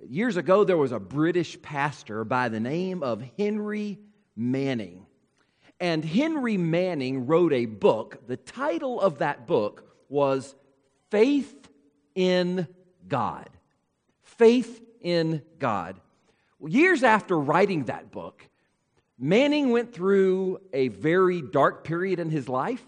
Years ago, there was a British pastor by the name of Henry Manning. And Henry Manning wrote a book. The title of that book was Faith in God. Faith in God. Well, years after writing that book, Manning went through a very dark period in his life.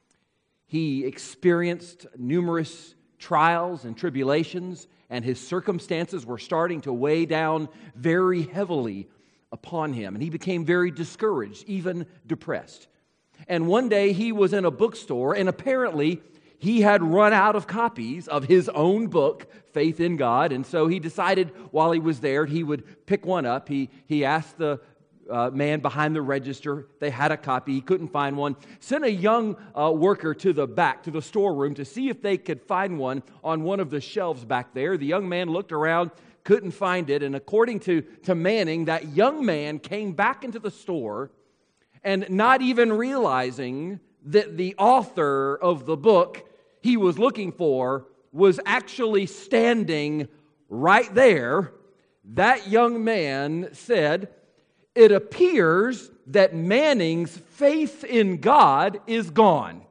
He experienced numerous trials and tribulations, and his circumstances were starting to weigh down very heavily upon him. And he became very discouraged, even depressed. And one day he was in a bookstore, and apparently he had run out of copies of his own book, Faith in God. And so he decided while he was there, he would pick one up. He asked the man behind the register. They had a copy. He couldn't find one. Sent a young worker to the back, to the storeroom, to see if they could find one on one of the shelves back there. The young man looked around, couldn't find it. And according to Manning, that young man came back into the store and not even realizing that the author of the book he was looking for was actually standing right there. That young man said, "It appears that Manning's faith in God is gone."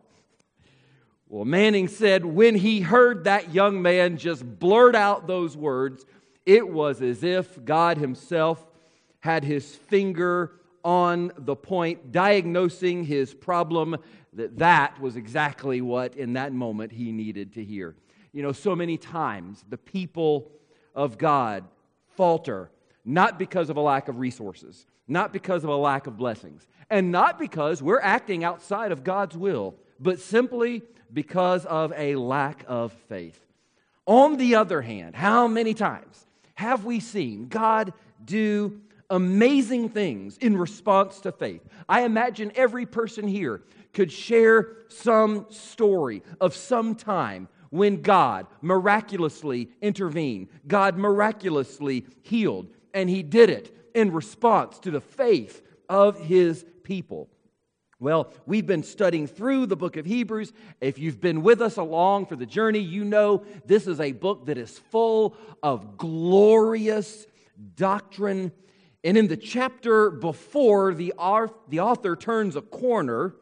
Well, Manning said when he heard that young man just blurt out those words, it was as if God himself had his finger on the point, diagnosing his problem, that was exactly what in that moment he needed to hear. You know, so many times the people of God falter, not because of a lack of resources, not because of a lack of blessings, and not because we're acting outside of God's will, but simply because of a lack of faith. On the other hand, how many times have we seen God do amazing things in response to faith? I imagine every person here could share some story of some time when God miraculously intervened, God miraculously healed, and He did it in response to the faith of His people. Well, we've been studying through the book of Hebrews. If you've been with us along for the journey, you know this is a book that is full of glorious doctrine. And in the chapter before the author turns a corner,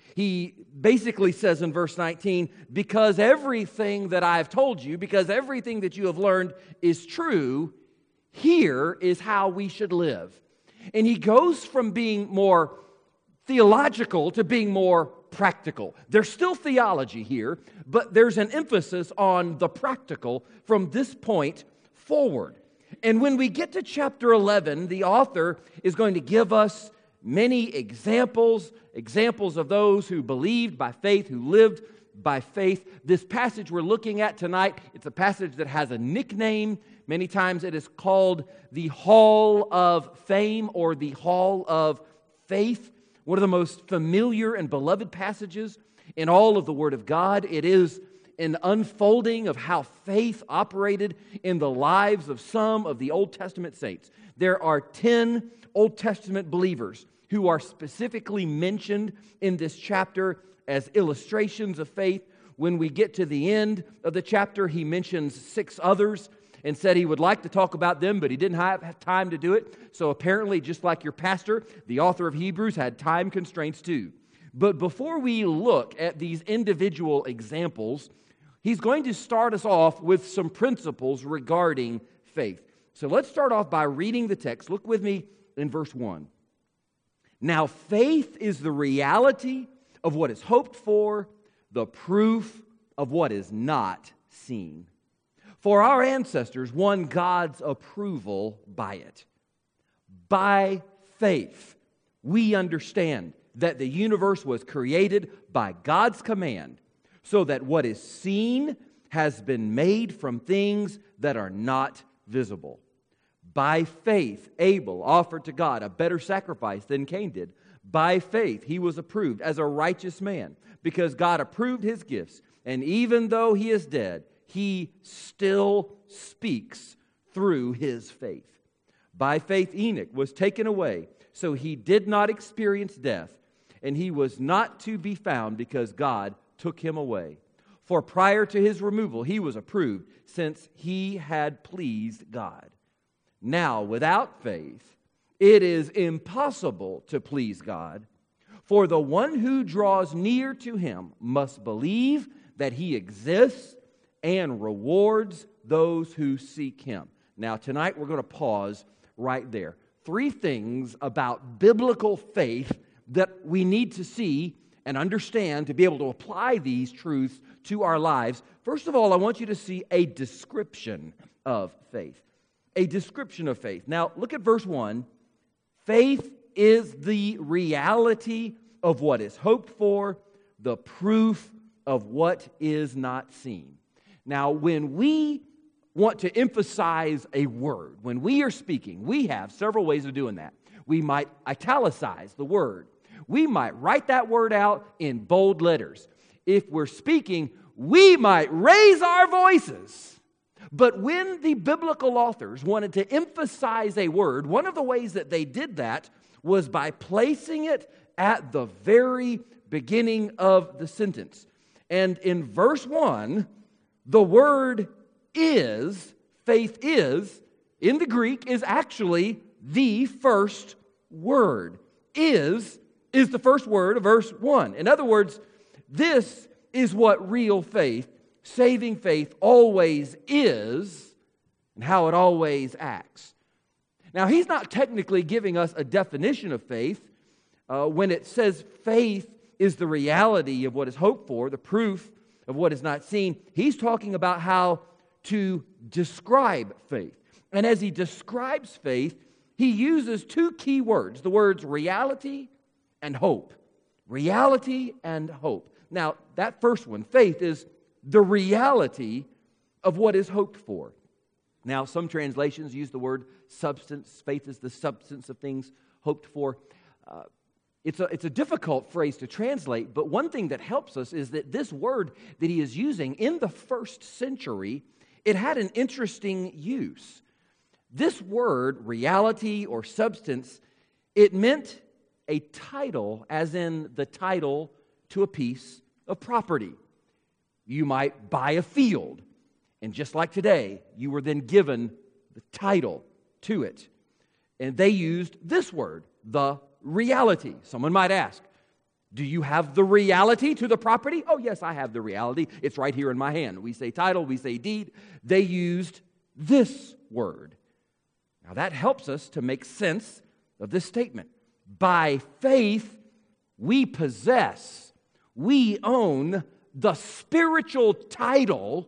he basically says in verse 19, because everything that I've told you, because everything that you have learned is true, here is how we should live. And he goes from being more theological to being more practical. There's still theology here, but there's an emphasis on the practical from this point forward. And when we get to chapter 11, the author is going to give us many examples of those who believed by faith, who lived by faith. This passage we're looking at tonight, it's a passage that has a nickname. Many times it is called the Hall of Fame or the Hall of Faith. One of the most familiar and beloved passages in all of the Word of God. It is an unfolding of how faith operated in the lives of some of the Old Testament saints. There are 10 Old Testament believers who are specifically mentioned in this chapter as illustrations of faith. When we get to the end of the chapter, he mentions 6 others and said he would like to talk about them, but he didn't have time to do it. So apparently, just like your pastor, the author of Hebrews had time constraints too. But before we look at these individual examples, he's going to start us off with some principles regarding faith. So let's start off by reading the text. Look with me in verse 1. Now, faith is the reality of what is hoped for, the proof of what is not seen. For our ancestors won God's approval by it. By faith, we understand that the universe was created by God's command, so that what is seen has been made from things that are not visible. By faith, Abel offered to God a better sacrifice than Cain did. By faith, he was approved as a righteous man because God approved his gifts. And even though he is dead, he still speaks through his faith. By faith, Enoch was taken away, so he did not experience death, and he was not to be found because God took him away. For prior to his removal, he was approved, since he had pleased God. Now, without faith, it is impossible to please God. For the one who draws near to him must believe that he exists and rewards those who seek him. Now, tonight we're going to pause right there. 3 things about biblical faith that we need to see and understand to be able to apply these truths to our lives. First of all, I want you to see a description of faith. A description of faith. Now, look at verse 1. Faith is the reality of what is hoped for, the proof of what is not seen. Now, when we want to emphasize a word, when we are speaking, we have several ways of doing that. We might italicize the word. We might write that word out in bold letters. If we're speaking, we might raise our voices. But when the biblical authors wanted to emphasize a word, one of the ways that they did that was by placing it at the very beginning of the sentence. And in verse 1, the word is, faith is, in the Greek, is actually the first word. Is the first word of verse 1. In other words, this is what real faith, saving faith, always is and how it always acts. Now, he's not technically giving us a definition of faith when it says faith is the reality of what is hoped for, the proof of what is not seen. He's talking about how to describe faith. And as he describes faith, he uses 2 key words, the words reality and hope. Reality and hope. Now, that first one, faith, is the reality of what is hoped for. Now, some translations use the word substance. Faith is the substance of things hoped for. It's a difficult phrase to translate, but one thing that helps us is that this word that he is using in the first century, it had an interesting use. This word, reality or substance, it meant a title, as in the title to a piece of property. You might buy a field, and just like today, you were then given the title to it. And they used this word, the reality. Someone might ask, do you have the reality to the property? Oh, yes, I have the reality. It's right here in my hand. We say title, we say deed. They used this word. Now, that helps us to make sense of this statement. By faith, we possess, we own the spiritual title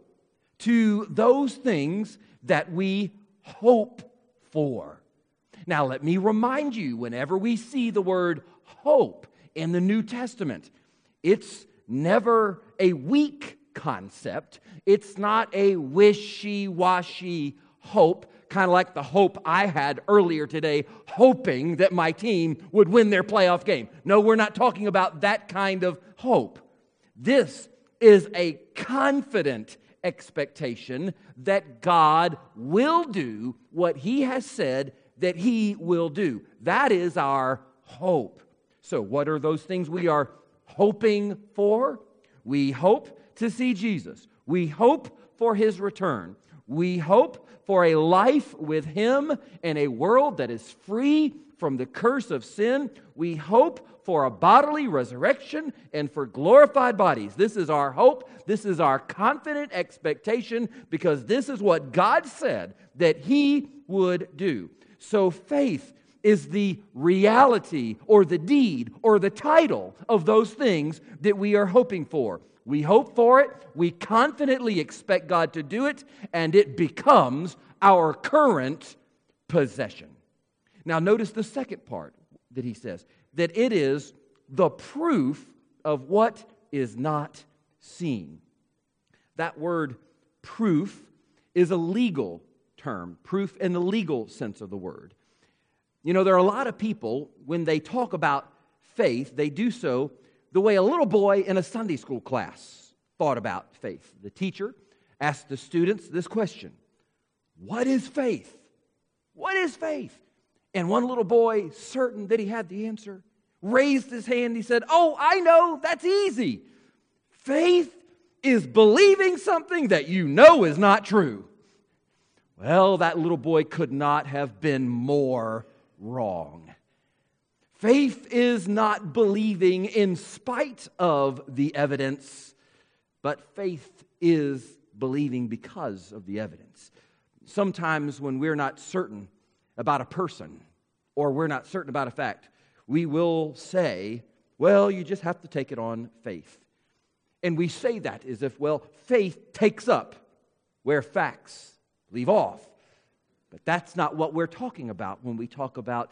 to those things that we hope for. Now, let me remind you, whenever we see the word hope in the New Testament, it's never a weak concept. It's not a wishy-washy hope, kind of like the hope I had earlier today, hoping that my team would win their playoff game. No, we're not talking about that kind of hope. This is a confident expectation that God will do what He has said that He will do. That is our hope. So what are those things we are hoping for? We hope to see Jesus. We hope for His return. We hope for a life with Him in a world that is free from the curse of sin. We hope for a bodily resurrection and for glorified bodies. This is our hope. This is our confident expectation because this is what God said that He would do. So faith is the reality or the deed or the title of those things that we are hoping for. We hope for it, we confidently expect God to do it, and it becomes our current possession. Now notice the second part that he says, that it is the proof of what is not seen. That word proof is a legal term, proof in the legal sense of the word. You know, there are a lot of people, when they talk about faith, they do so the way a little boy in a Sunday school class thought about faith. The teacher asked the students this question: what is faith? What is faith? And one little boy, certain that he had the answer, raised his hand. He said, oh, I know, that's easy. Faith is believing something that you know is not true. Well, that little boy could not have been more wrong. Faith is not believing in spite of the evidence, but faith is believing because of the evidence. Sometimes when we're not certain about a person or we're not certain about a fact, we will say, well, you just have to take it on faith. And we say that as if, well, faith takes up where facts leave off. But that's not what we're talking about when we talk about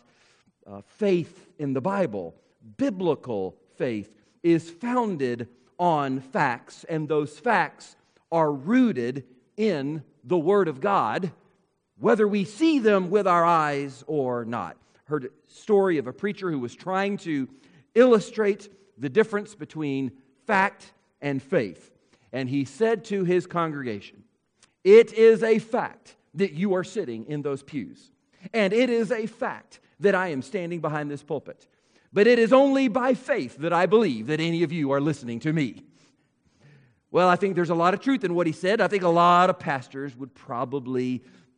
faith in the Bible. Biblical faith is founded on facts, and those facts are rooted in the Word of God, whether we see them with our eyes or not. Heard a story of a preacher who was trying to illustrate the difference between fact and faith. And he said to his congregation, "It is a fact that you are sitting in those pews. And it is a fact that I am standing behind this pulpit. But it is only by faith that I believe that any of you are listening to me." Well, I think there's a lot of truth in what he said. I think a lot of pastors would probably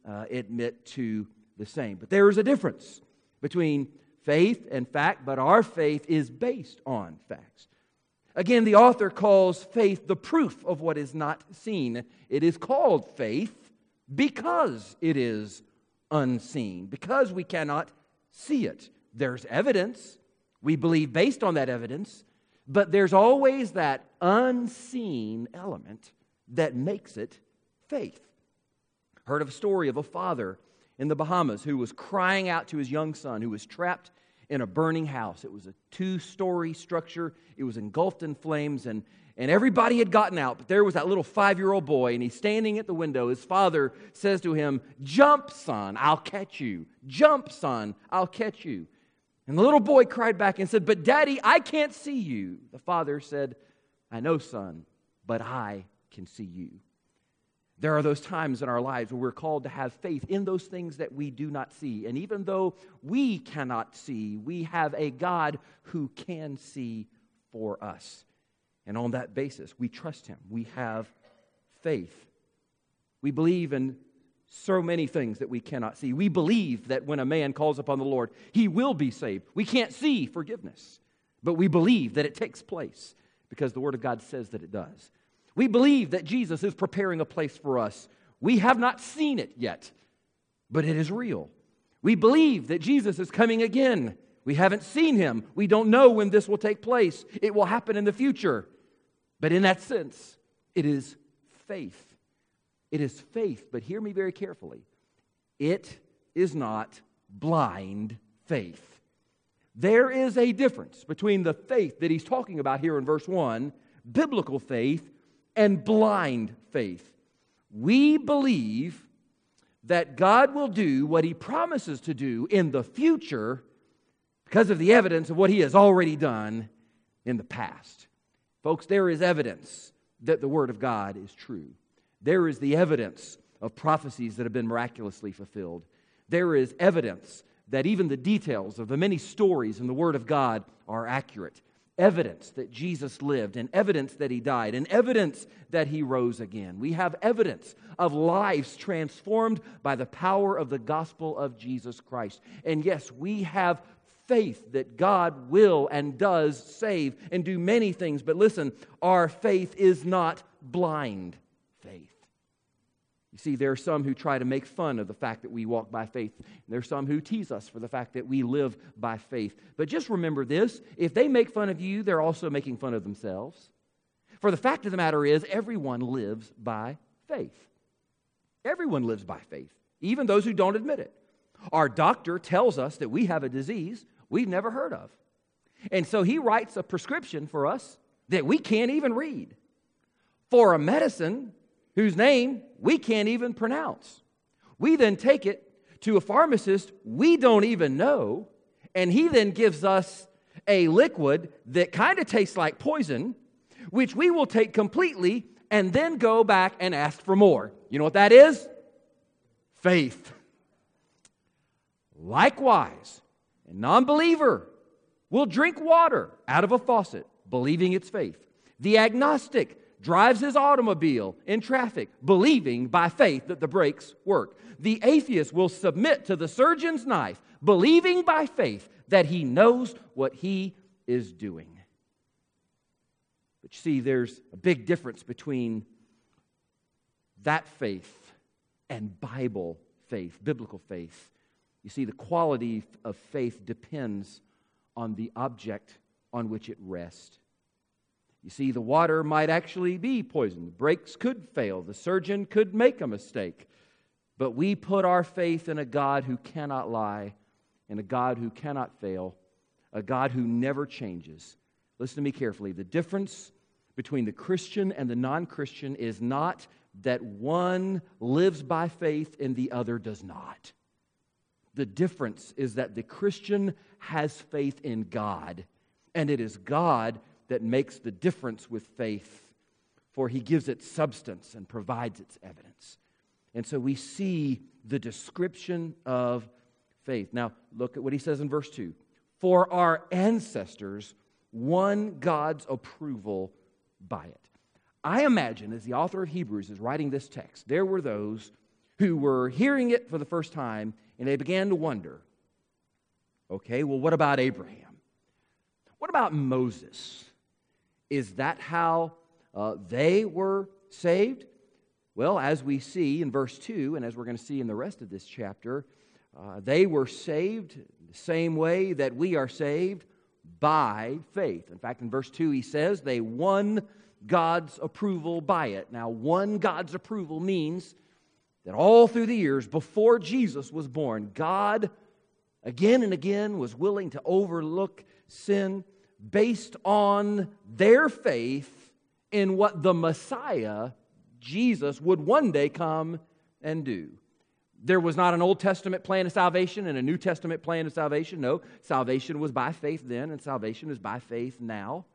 admit to the same. But there is a difference between faith and fact, but our faith is based on facts. Again, the author calls faith the proof of what is not seen. It is called faith because it is unseen, because we cannot see it. There's evidence. We believe based on that evidence, but there's always that unseen element that makes it faith. Heard of a story of a father in the Bahamas who was crying out to his young son who was trapped in a burning house. It was a 2-story structure. It was engulfed in flames, and everybody had gotten out, but there was that little 5-year-old boy, and he's standing at the window. His father says to him, "Jump, son, I'll catch you. Jump, son, I'll catch you." And the little boy cried back and said, "But Daddy, I can't see you." The father said, "I know, son, but I can see you." There are those times in our lives where we're called to have faith in those things that we do not see. And even though we cannot see, we have a God who can see for us. And on that basis, we trust Him. We have faith. We believe in so many things that we cannot see. We believe that when a man calls upon the Lord, he will be saved. We can't see forgiveness, but we believe that it takes place because the Word of God says that it does. We believe that Jesus is preparing a place for us. We have not seen it yet, but it is real. We believe that Jesus is coming again. We haven't seen Him. We don't know when this will take place. It will happen in the future. But in that sense, it is faith. It is faith, but hear me very carefully. It is not blind faith. There is a difference between the faith that he's talking about here in verse 1, biblical faith, and blind faith. We believe that God will do what He promises to do in the future because of the evidence of what He has already done in the past. Folks, there is evidence that the Word of God is true. There is the evidence of prophecies that have been miraculously fulfilled. There is evidence that even the details of the many stories in the Word of God are accurate. Evidence that Jesus lived, and evidence that He died, and evidence that He rose again. We have evidence of lives transformed by the power of the gospel of Jesus Christ. And yes, we have faith that God will and does save and do many things. But listen, our faith is not blind faith. You see, there are some who try to make fun of the fact that we walk by faith. There are some who tease us for the fact that we live by faith. But just remember this, if they make fun of you, they're also making fun of themselves. For the fact of the matter is, everyone lives by faith. Everyone lives by faith, even those who don't admit it. Our doctor tells us that we have a disease we've never heard of. And so he writes a prescription for us that we can't even read for a medicine whose name we can't even pronounce. We then take it to a pharmacist we don't even know, and he then gives us a liquid that kind of tastes like poison, which we will take completely and then go back and ask for more. You know what that is? Faith. Likewise, a non-believer will drink water out of a faucet, believing it's faith. The agnostic drives his automobile in traffic, believing by faith that the brakes work. The atheist will submit to the surgeon's knife, believing by faith that he knows what he is doing. But you see, there's a big difference between that faith and Bible faith, biblical faith. You see, the quality of faith depends on the object on which it rests. You see, the water might actually be poisoned. The brakes could fail. The surgeon could make a mistake. But we put our faith in a God who cannot lie, in a God who cannot fail, a God who never changes. Listen to me carefully. The difference between the Christian and the non-Christian is not that one lives by faith and the other does not. The difference is that the Christian has faith in God, and it is God that makes the difference with faith, for He gives it substance and provides its evidence. And so we see the description of faith. Now, look at what he says in verse 2. For our ancestors won God's approval by it. I imagine, as the author of Hebrews is writing this text, there were those who were hearing it for the first time, and they began to wonder, okay, well, what about Abraham? What about Moses? Is that how they were saved? Well, as we see in verse 2, and as we're going to see in the rest of this chapter, they were saved the same way that we are saved, by faith. In fact, in verse 2, he says they won God's approval by it. Now, won God's approval means that all through the years before Jesus was born, God again and again was willing to overlook sin based on their faith in what the Messiah, Jesus, would one day come and do. There was not an Old Testament plan of salvation and a New Testament plan of salvation. No, salvation was by faith then, and salvation is by faith now.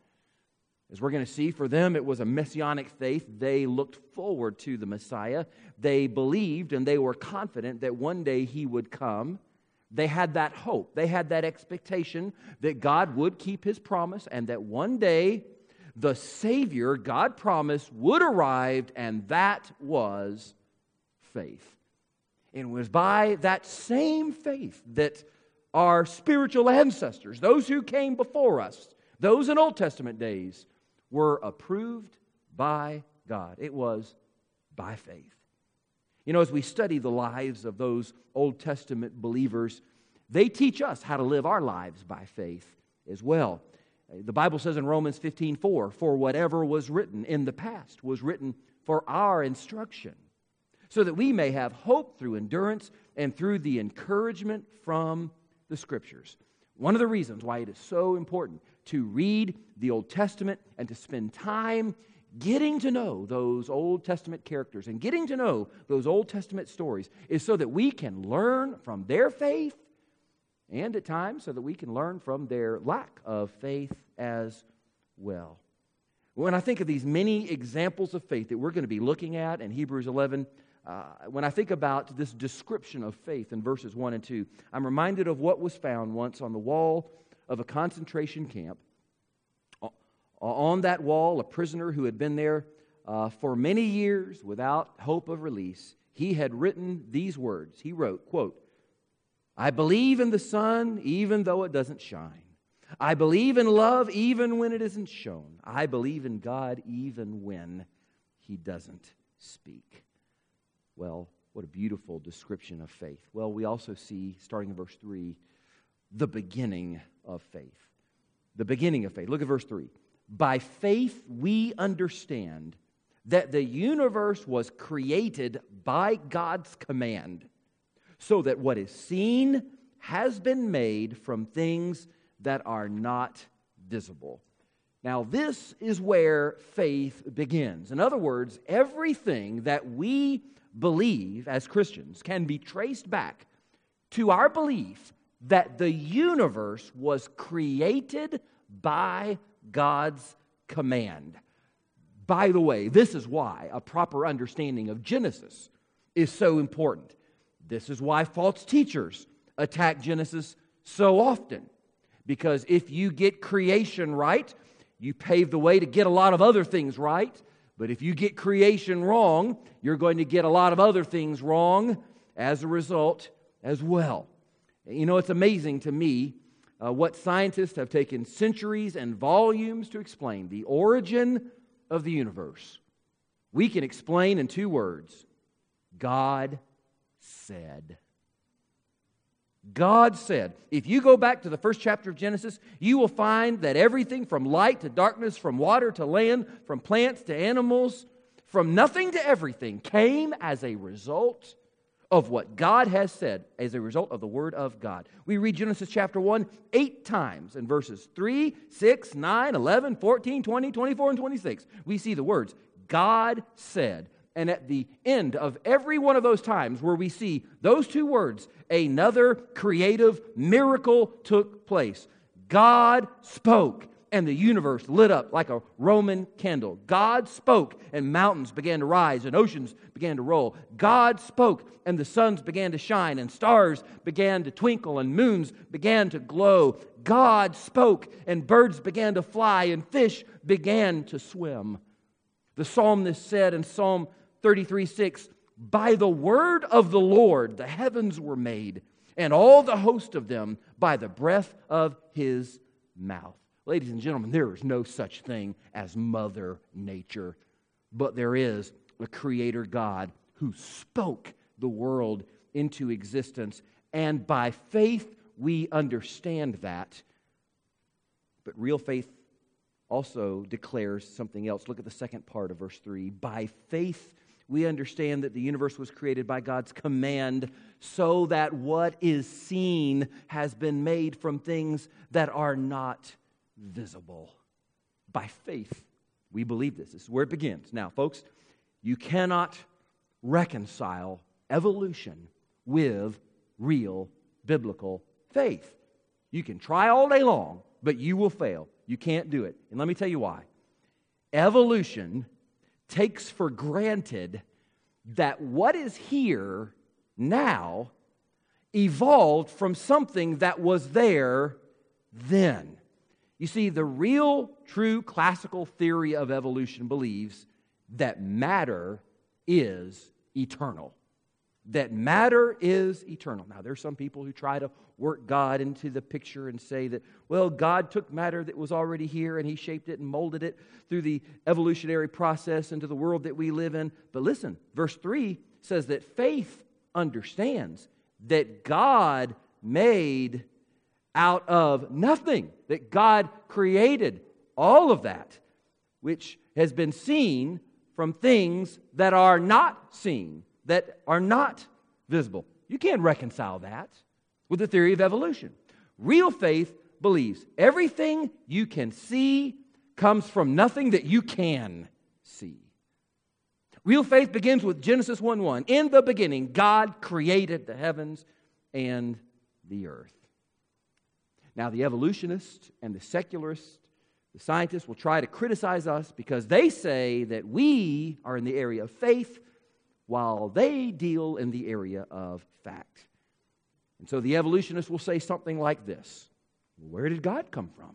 As we're going to see, for them it was a messianic faith. They looked forward to the Messiah. They believed and they were confident that one day He would come. They had that hope. They had that expectation that God would keep His promise and that one day the Savior God promised would arrive, and that was faith. And it was by that same faith that our spiritual ancestors, those who came before us, those in Old Testament days, were approved by God. It was by faith. You know, as we study the lives of those Old Testament believers, they teach us how to live our lives by faith as well. The Bible says in Romans 15:4, for whatever was written in the past was written for our instruction, so that we may have hope through endurance and through the encouragement from the Scriptures. One of the reasons why it is so important to read the Old Testament and to spend time getting to know those Old Testament characters and getting to know those Old Testament stories is so that we can learn from their faith, and at times so that we can learn from their lack of faith as well. When I think of these many examples of faith that we're going to be looking at in Hebrews 11, when I think about this description of faith in verses 1 and 2, I'm reminded of what was found once on the wall of a concentration camp. On that wall, a prisoner who had been there for many years without hope of release, he had written these words. He wrote, quote, I believe in the sun even though it doesn't shine. I believe in love even when it isn't shown. I believe in God even when He doesn't speak. Well, what a beautiful description of faith. Well, we also see, starting in verse 3, the beginning of faith. The beginning of faith. Look at verse 3. By faith we understand that the universe was created by God's command, so that what is seen has been made from things that are not visible. Now, this is where faith begins. In other words, everything that we believe as Christians can be traced back to our belief that the universe was created by God's command. By the way, this is why a proper understanding of Genesis is so important. This is why false teachers attack Genesis so often. Because if you get creation right, you pave the way to get a lot of other things right. But if you get creation wrong, you're going to get a lot of other things wrong as a result as well. You know, it's amazing to me what scientists have taken centuries and volumes to explain. The origin of the universe. We can explain in 2 words. God said. God said. If you go back to the first chapter of Genesis, you will find that everything from light to darkness, from water to land, from plants to animals, from nothing to everything came as a result of what God has said, as a result of the Word of God. We read Genesis chapter 1 8 times in verses 3, 6, 9, 11, 14, 20, 24, and 26. We see the words, God said. And at the end of every one of those times where we see those 2 words, another creative miracle took place. God spoke, and the universe lit up like a Roman candle. God spoke, and mountains began to rise, and oceans began to roll. God spoke, and the suns began to shine, and stars began to twinkle, and moons began to glow. God spoke, and birds began to fly, and fish began to swim. The psalmist said in Psalm 33:6, by the word of the Lord the heavens were made, and all the host of them by the breath of His mouth. Ladies and gentlemen, there is no such thing as Mother Nature, but there is a Creator God who spoke the world into existence, and by faith we understand that. But real faith also declares something else. Look at the second part of verse 3. By faith we understand that the universe was created by God's command, so that what is seen has been made from things that are not visible. By faith, we believe this. This is where it begins. Now, folks, you cannot reconcile evolution with real biblical faith. You can try all day long, but you will fail. You can't do it. And let me tell you why. Evolution takes for granted that what is here now evolved from something that was there then. You see, the real, true classical theory of evolution believes that matter is eternal. That matter is eternal. Now, there's some people who try to work God into the picture and say that, well, God took matter that was already here and He shaped it and molded it through the evolutionary process into the world that we live in. But listen, verse 3 says that faith understands that God made out of nothing, that God created all of that, which has been seen from things that are not seen, that are not visible. You can't reconcile that with the theory of evolution. Real faith believes everything you can see comes from nothing that you can see. Real faith begins with Genesis 1:1. In the beginning, God created the heavens and the earth. Now, the evolutionists and the secularists, the scientists will try to criticize us because they say that we are in the area of faith while they deal in the area of fact. And so the evolutionists will say something like this: where did God come from?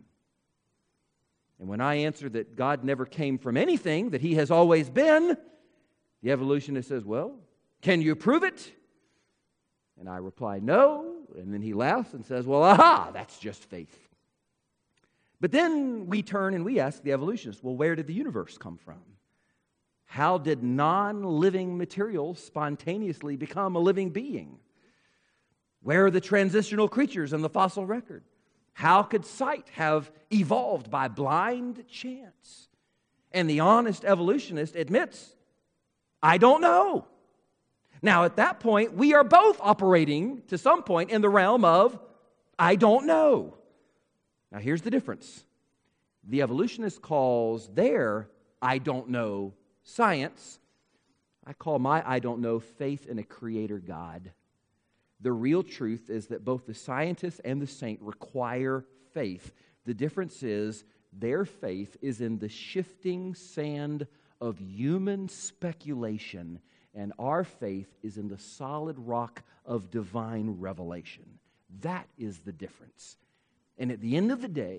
And when I answer that God never came from anything, that He has always been, the evolutionist says, well, can you prove it? And I reply, no. And then he laughs and says, well, aha, that's just faith. But then we turn and we ask the evolutionists, well, where did the universe come from? How did non-living material spontaneously become a living being? Where are the transitional creatures in the fossil record? How could sight have evolved by blind chance? And the honest evolutionist admits, I don't know. Now, at that point, we are both operating to some point in the realm of, I don't know. Now, here's the difference. The evolutionist calls their I don't know science. I call my I don't know faith in a creator God. The real truth is that both the scientist and the saint require faith. The difference is their faith is in the shifting sand of human speculation, and our faith is in the solid rock of divine revelation. That is the difference. And at the end of the day,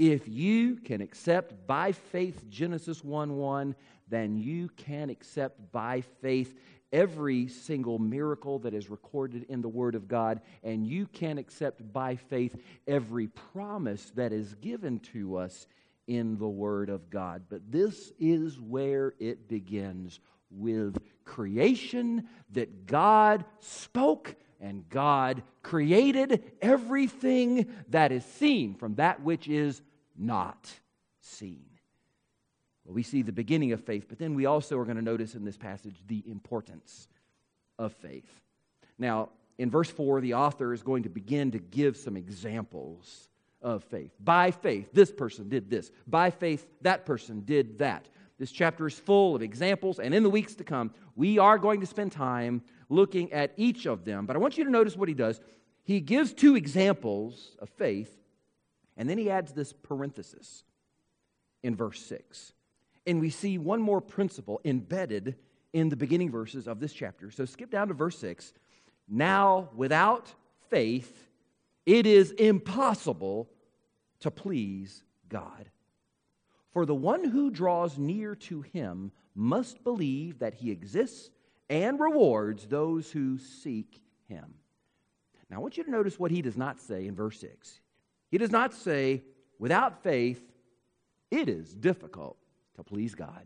If you can accept by faith Genesis 1:1, then you can accept by faith every single miracle that is recorded in the Word of God, and you can accept by faith every promise that is given to us in the Word of God. But this is where it begins, with creation, that God spoke and God created everything that is seen from that which is not seen. Well, we see the beginning of faith, but then we also are going to notice in this passage the importance of faith. Now, in verse 4, the author is going to begin to give some examples of faith. By faith, this person did this. By faith, that person did that. This chapter is full of examples, and in the weeks to come, we are going to spend time looking at each of them. But I want you to notice what he does. He gives two examples of faith, and then he adds this parenthesis in verse 6. And we see one more principle embedded in the beginning verses of this chapter. So skip down to verse 6. Now, without faith, it is impossible to please God. For the one who draws near to him must believe that he exists and rewards those who seek him. Now, I want you to notice what he does not say in verse 6. He does not say, without faith, it is difficult to please God.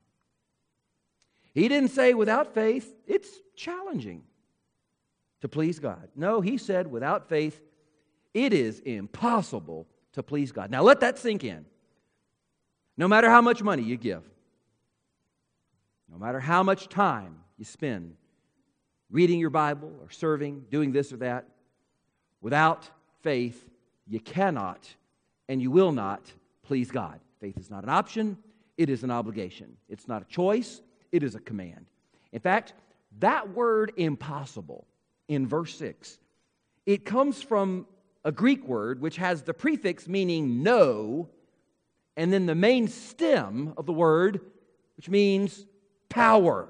He didn't say, without faith, it's challenging to please God. No, he said, without faith, it is impossible to please God. Now, let that sink in. No matter how much money you give, no matter how much time you spend reading your Bible or serving, doing this or that, without faith, you cannot and you will not please God. Faith is not an option, it is an obligation. It's not a choice, it is a command. In fact, that word impossible in verse 6, it comes from a Greek word which has the prefix meaning no, and then the main stem of the word, which means power.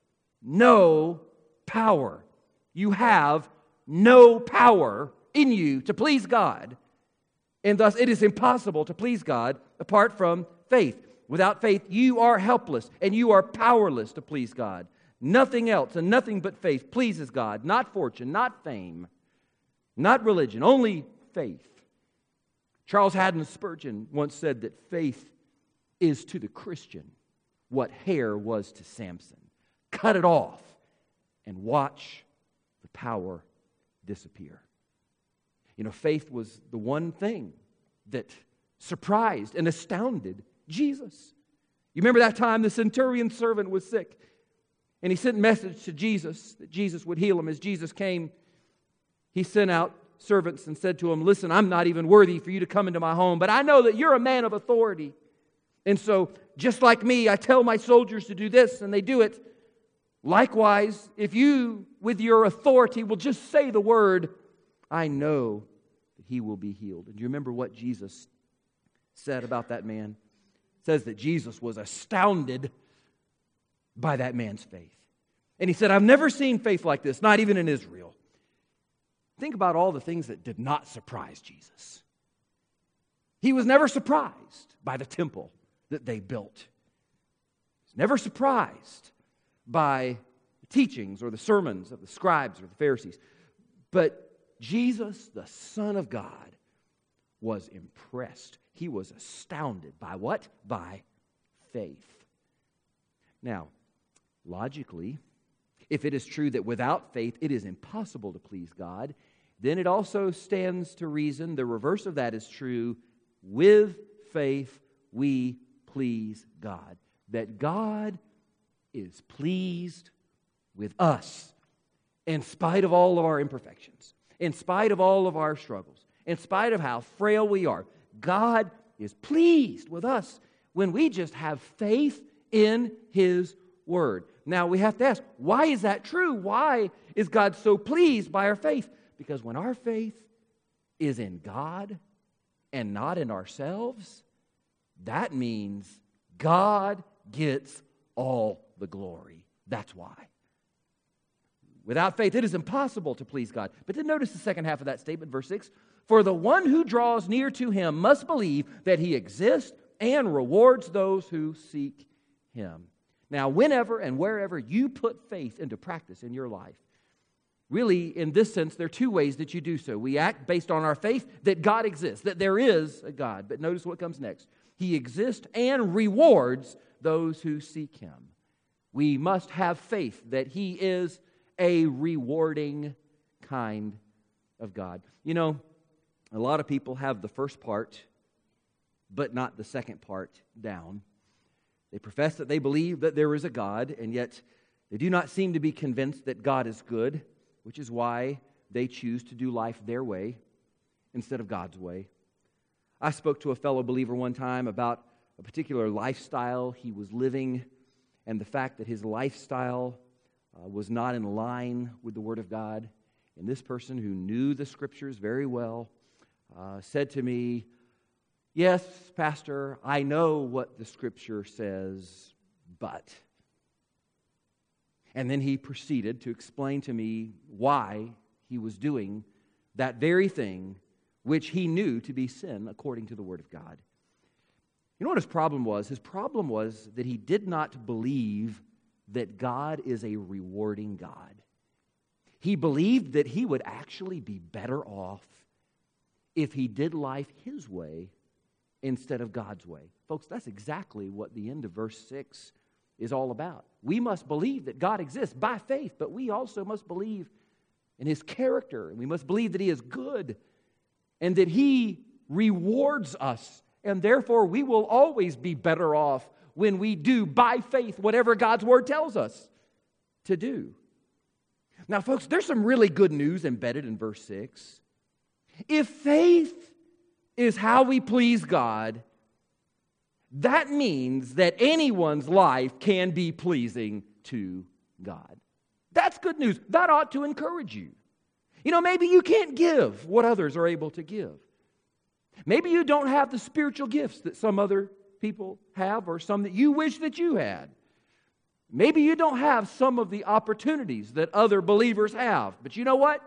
No power. You have no power in you to please God, and thus it is impossible to please God apart from faith. Without faith, you are helpless and you are powerless to please God. Nothing else and nothing but faith pleases God. Not fortune, not fame, not religion, only faith. Charles Haddon Spurgeon once said that faith is to the Christian what hair was to Samson. Cut it off and watch the power disappear. You know, faith was the one thing that surprised and astounded Jesus. You remember that time the centurion servant was sick, and he sent a message to Jesus that Jesus would heal him. As Jesus came, he sent out servants and said to him, listen, I'm not even worthy for you to come into my home, but I know that you're a man of authority. And so, just like me, I tell my soldiers to do this, and they do it. Likewise, if you, with your authority, will just say the word, I know that he will be healed. And do you remember what Jesus said about that man? It says that Jesus was astounded by that man's faith. And he said, I've never seen faith like this, not even in Israel. Think about all the things that did not surprise Jesus. He was never surprised by the temple that they built. He was never surprised by the teachings or the sermons of the scribes or the Pharisees. But Jesus, the Son of God, was impressed. He was astounded by what? By faith. Now, logically, if it is true that without faith it is impossible to please God, then it also stands to reason the reverse of that is true. With faith we please God. That God is pleased with us in spite of all of our imperfections, in spite of all of our struggles, in spite of how frail we are. God is pleased with us when we just have faith in His Word. Now we have to ask, why is that true? Why is God so pleased by our faith? Because when our faith is in God and not in ourselves, that means God gets all the glory. That's why. Without faith, it is impossible to please God. But then notice the second half of that statement, verse 6. For the one who draws near to him must believe that he exists and rewards those who seek him. Now, whenever and wherever you put faith into practice in your life, really, in this sense, there are two ways that you do so. We act based on our faith that God exists, that there is a God. But notice what comes next. He exists and rewards those who seek him. We must have faith that he is a rewarding kind of God. You know, a lot of people have the first part, but not the second part down. They profess that they believe that there is a God, and yet they do not seem to be convinced that God is good, which is why they choose to do life their way instead of God's way. I spoke to a fellow believer one time about a particular lifestyle he was living, and the fact that his lifestyle was not in line with the Word of God. And this person, who knew the Scriptures very well, said to me, "Yes, Pastor, I know what the Scripture says, but..." And then he proceeded to explain to me why he was doing that very thing which he knew to be sin according to the Word of God. You know what his problem was? His problem was that he did not believe that God is a rewarding God. He believed that he would actually be better off if he did life his way instead of God's way. Folks, that's exactly what the end of verse 6 is all about. We must believe that God exists by faith, but we also must believe in his character, and we must believe that he is good and that he rewards us, and therefore we will always be better off when we do by faith whatever God's Word tells us to do. Now, folks, there's some really good news embedded in verse 6. If faith is how we please God, that means that anyone's life can be pleasing to God. That's good news. That ought to encourage you. You know, maybe you can't give what others are able to give. Maybe you don't have the spiritual gifts that some other people have, or some that you wish that you had. Maybe you don't have some of the opportunities that other believers have. But you know what?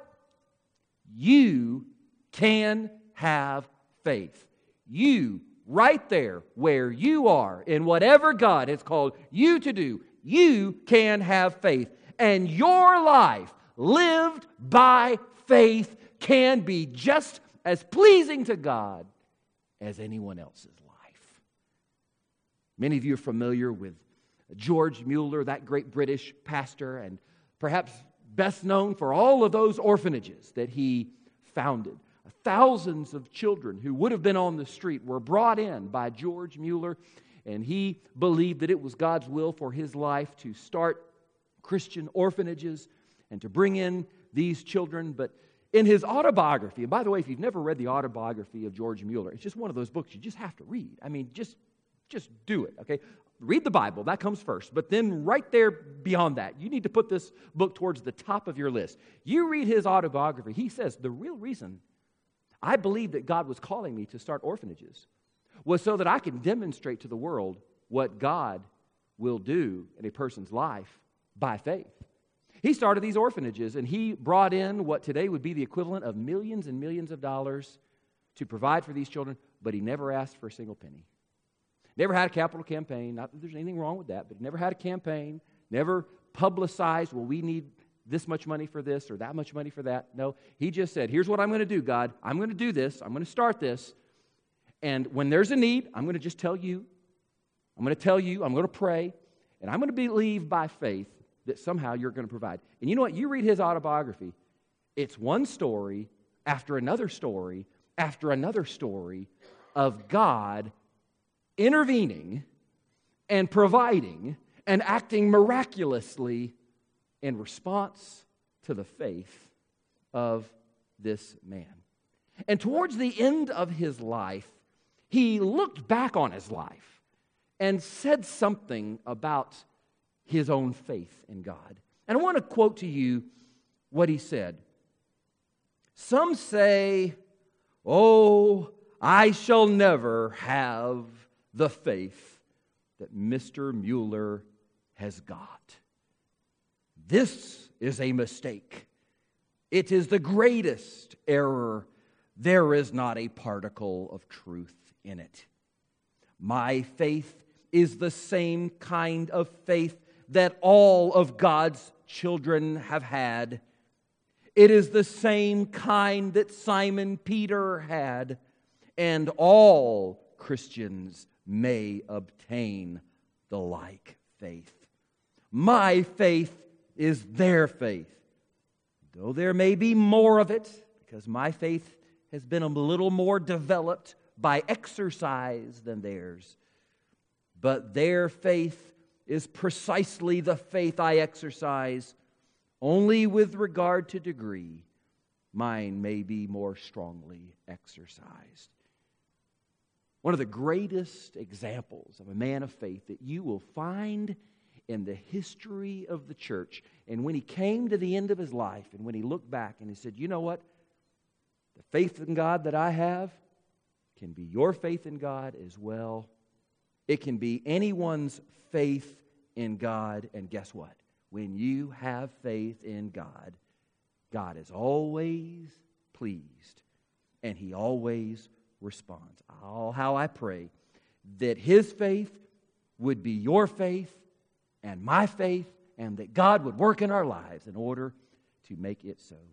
You can have faith. You, right there where you are, in whatever God has called you to do, you can have faith. And your life, lived by faith, can be just as pleasing to God as anyone else's life. Many of you are familiar with George Mueller, that great British pastor, and perhaps best known for all of those orphanages that he founded. Thousands of children who would have been on the street were brought in by George Mueller, and he believed that it was God's will for his life to start Christian orphanages and to bring in these children. But in his autobiography, and by the way, if you've never read the autobiography of George Mueller, it's just one of those books you just have to read. I mean, just do it, okay? Read the Bible, that comes first. But then right there beyond that, you need to put this book towards the top of your list. You read his autobiography, he says, the real reason I believe that God was calling me to start orphanages was so that I can demonstrate to the world what God will do in a person's life by faith. He started these orphanages, and he brought in what today would be the equivalent of millions and millions of dollars to provide for these children, but he never asked for a single penny. Never had a capital campaign. Not that there's anything wrong with that, but he never had a campaign, never publicized, well, we need this much money for this or that much money for that. No, he just said, here's what I'm going to do, God. I'm going to do this. I'm going to start this. And when there's a need, I'm going to just tell you. I'm going to tell you. I'm going to pray. And I'm going to believe by faith that somehow you're going to provide. And you know what? You read his autobiography. It's one story after another story after another story of God intervening and providing and acting miraculously in response to the faith of this man. And towards the end of his life, he looked back on his life and said something about his own faith in God. And I want to quote to you what he said. Some say, "Oh, I shall never have the faith that Mr. Mueller has got. This is a mistake. It is the greatest error. There is not a particle of truth in it. My faith is the same kind of faith that all of God's children have had. It is the same kind that Simon Peter had, and all Christians may obtain the like faith. My faith is their faith. Though there may be more of it, because my faith has been a little more developed by exercise than theirs. But their faith is precisely the faith I exercise, only with regard to degree. Mine may be more strongly exercised. One of the greatest examples of a man of faith that you will find in the history of the church, and when he came to the end of his life, and when he looked back and he said, you know what? The faith in God that I have can be your faith in God as well. It can be anyone's faith in God. And guess what? When you have faith in God, God is always pleased and He always responds. Oh, how I pray that His faith would be your faith and my faith, and that God would work in our lives in order to make it so.